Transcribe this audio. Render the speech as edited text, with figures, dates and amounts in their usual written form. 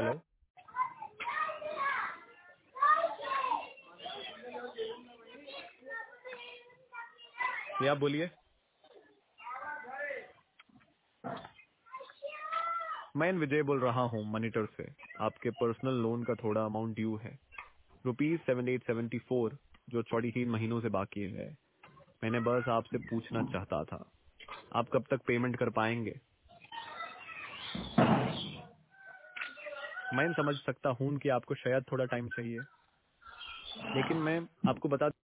Hello. जी आप बोलिए। मैं विजय बोल रहा हूँ मॉनिटर से। आपके पर्सनल लोन का थोड़ा अमाउंट ड्यू है, ₹7874, जो 3 महीनों से बाकी है। मैंने बस आपसे पूछना चाहता था, आप कब तक पेमेंट कर पाएंगे? मैं समझ सकता हूँ कि आपको शायद थोड़ा टाइम चाहिए, लेकिन मैं आपको बता